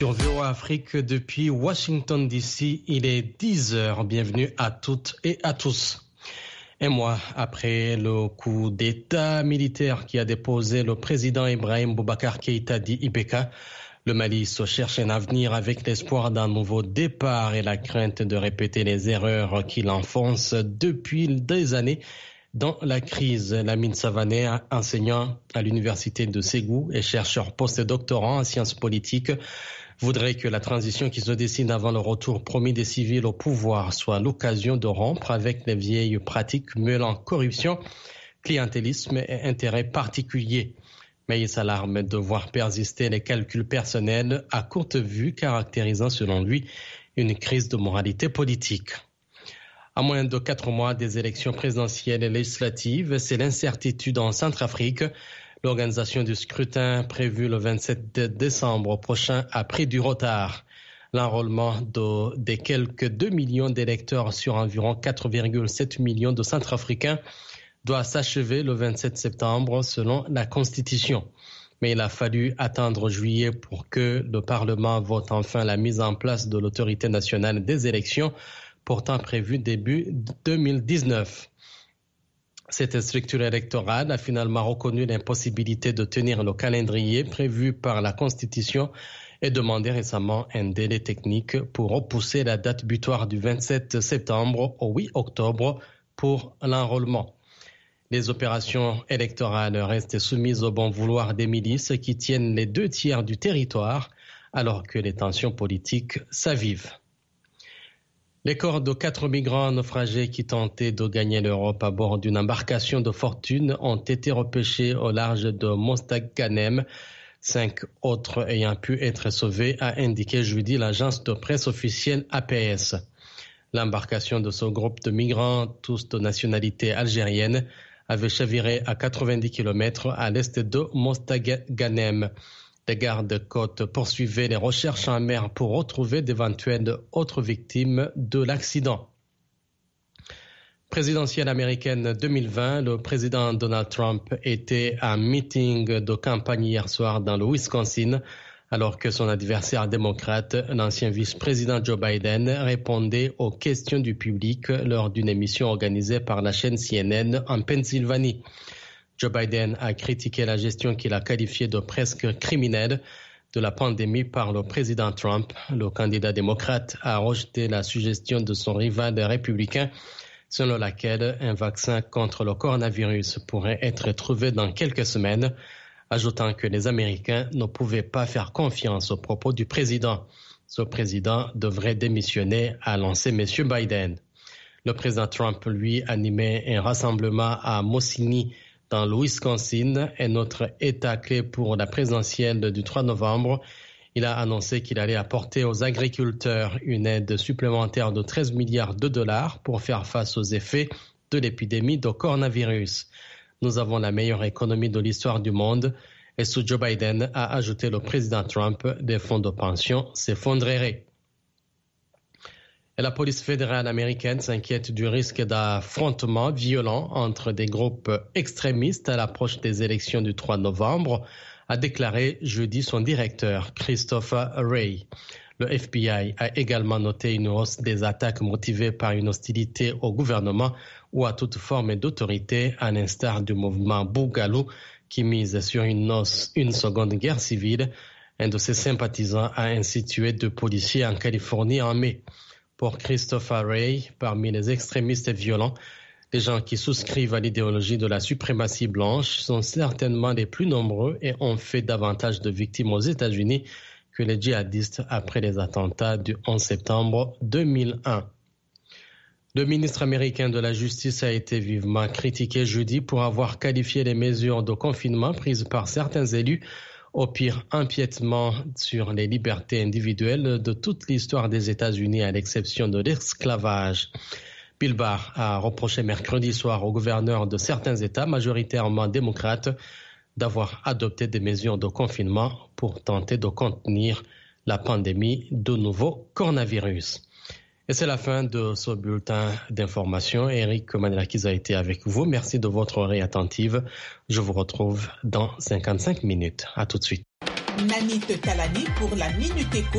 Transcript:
Sur VOA Afrique depuis Washington DC, il est 10h. Bienvenue à toutes et à tous. Un mois après le coup d'État militaire qui a déposé le président Ibrahim Boubacar Keïta dit IBK, le Mali se cherche un avenir avec l'espoir d'un nouveau départ et la crainte de répéter les erreurs qu'il enfonce depuis des années dans la crise. Lamine Savané, enseignant à l'université de Ségou et chercheur post-doctorant en sciences politiques, voudrait que la transition qui se dessine avant le retour promis des civils au pouvoir soit l'occasion de rompre avec les vieilles pratiques mêlant corruption, clientélisme et intérêts particuliers. Mais il s'alarme de voir persister les calculs personnels à courte vue, caractérisant selon lui une crise de moralité politique. À moins de 4 mois des élections présidentielles et législatives, c'est l'incertitude en Centrafrique. L'organisation du scrutin prévu le 27 décembre prochain a pris du retard. L'enrôlement des quelques 2 millions d'électeurs sur environ 4,7 millions de Centrafricains doit s'achever le 27 septembre selon la Constitution. Mais il a fallu attendre juillet pour que le Parlement vote enfin la mise en place de l'autorité nationale des élections, pourtant prévue début 2019. Cette structure électorale a finalement reconnu l'impossibilité de tenir le calendrier prévu par la Constitution et demandé récemment un délai technique pour repousser la date butoir du 27 septembre au 8 octobre pour l'enrôlement. Les opérations électorales restent soumises au bon vouloir des milices qui tiennent les 2 tiers du territoire alors que les tensions politiques s'avivent. Les corps de 4 migrants naufragés qui tentaient de gagner l'Europe à bord d'une embarcation de fortune ont été repêchés au large de Mostaganem. 5 autres ayant pu être sauvés, a indiqué jeudi l'agence de presse officielle APS. L'embarcation de ce groupe de migrants, tous de nationalité algérienne, avait chaviré à 90 km à l'est de Mostaganem. Les gardes-côtes poursuivaient les recherches en mer pour retrouver d'éventuelles autres victimes de l'accident. Présidentielle américaine 2020, le président Donald Trump était à un meeting de campagne hier soir dans le Wisconsin, alors que son adversaire démocrate, l'ancien vice-président Joe Biden, répondait aux questions du public lors d'une émission organisée par la chaîne CNN en Pennsylvanie. Joe Biden a critiqué la gestion qu'il a qualifiée de presque criminelle de la pandémie par le président Trump. Le candidat démocrate a rejeté la suggestion de son rival républicain selon laquelle un vaccin contre le coronavirus pourrait être trouvé dans quelques semaines, ajoutant que les Américains ne pouvaient pas faire confiance aux propos du président. Ce président devrait démissionner, a lancé M. Biden. Le président Trump, lui, animait un rassemblement à Mossigny, dans le Wisconsin, un autre État clé pour la présidentielle du 3 novembre. Il a annoncé qu'il allait apporter aux agriculteurs une aide supplémentaire de 13 milliards de dollars pour faire face aux effets de l'épidémie de coronavirus. Nous avons la meilleure économie de l'histoire du monde et sous Joe Biden, a ajouté le président Trump, des fonds de pension s'effondreraient. Et la police fédérale américaine s'inquiète du risque d'affrontement violent entre des groupes extrémistes à l'approche des élections du 3 novembre, a déclaré jeudi son directeur, Christopher Wray. Le FBI a également noté une hausse des attaques motivées par une hostilité au gouvernement ou à toute forme d'autorité, à l'instar du mouvement Bougalou qui mise sur une seconde guerre civile. Un de ses sympathisants a ainsi tué 2 policiers en Californie en mai. Pour Christopher Wray, parmi les extrémistes violents, les gens qui souscrivent à l'idéologie de la suprématie blanche sont certainement les plus nombreux et ont fait davantage de victimes aux États-Unis que les djihadistes après les attentats du 11 septembre 2001. Le ministre américain de la Justice a été vivement critiqué jeudi pour avoir qualifié les mesures de confinement prises par certains élus au pire empiètement sur les libertés individuelles de toute l'histoire des États-Unis à l'exception de l'esclavage. Bill Barr a reproché mercredi soir au gouverneur de certains États majoritairement démocrates d'avoir adopté des mesures de confinement pour tenter de contenir la pandémie du nouveau coronavirus. Et c'est la fin de ce bulletin d'information. Eric Manelakis a été avec vous. Merci de votre oreille attentive. Je vous retrouve dans 55 minutes. À tout de suite. Nanit Talani pour la Minute Éco